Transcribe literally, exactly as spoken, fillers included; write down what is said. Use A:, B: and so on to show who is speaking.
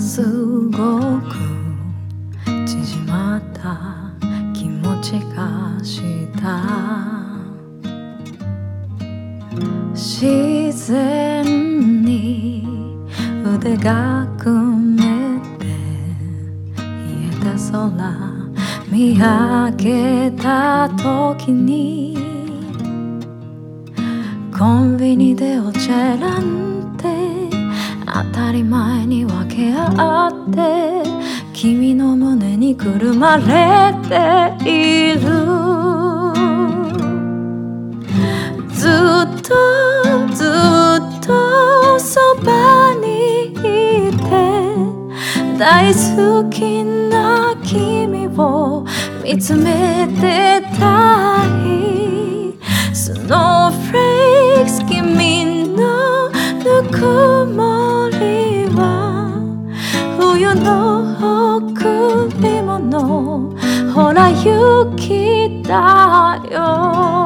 A: すごく縮まった気持ちがした自然に腕が組めて冷えた空見上げた時にコンビニでお茶なんて当たり前に分け合って君の胸にくるまれているずっとずっとそばにいて大好きな君を見つめてたいスノーフレークス君のぬくもりは冬の贈り物ほら雪だよ